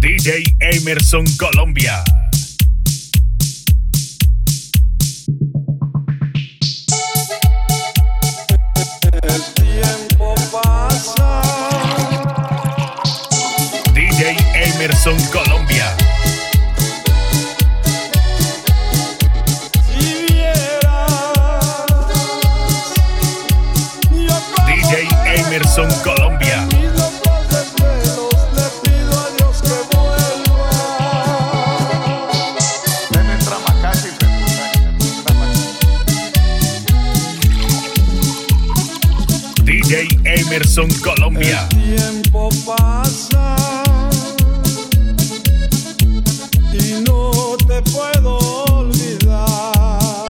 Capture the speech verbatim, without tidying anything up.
D J Emerson Colombia. El tiempo pasa. D J Emerson Colombia. Si vieras, yo como D J Emerson Colombia. mis locos desvelos le pido a Dios que vuelva. Ven, entra Macasi, D J Emerson Colombia. El tiempo pasa y no te puedo